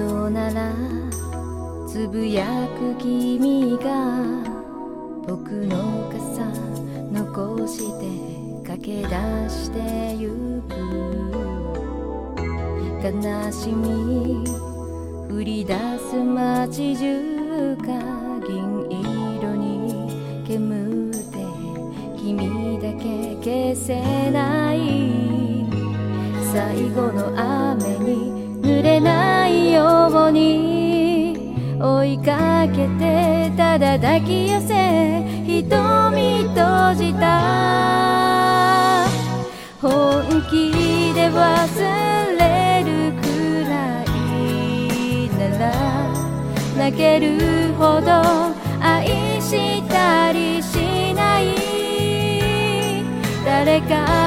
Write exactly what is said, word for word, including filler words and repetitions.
よならつぶやく君が僕の傘残して駆け出してゆく。悲しみ降り出す街中が銀色に煙って君だけ消せない。最後の雨に濡れないように追いかけてただ抱き寄せ瞳閉じた。本気で忘れるくらいなら泣けるほど愛したりしない。誰か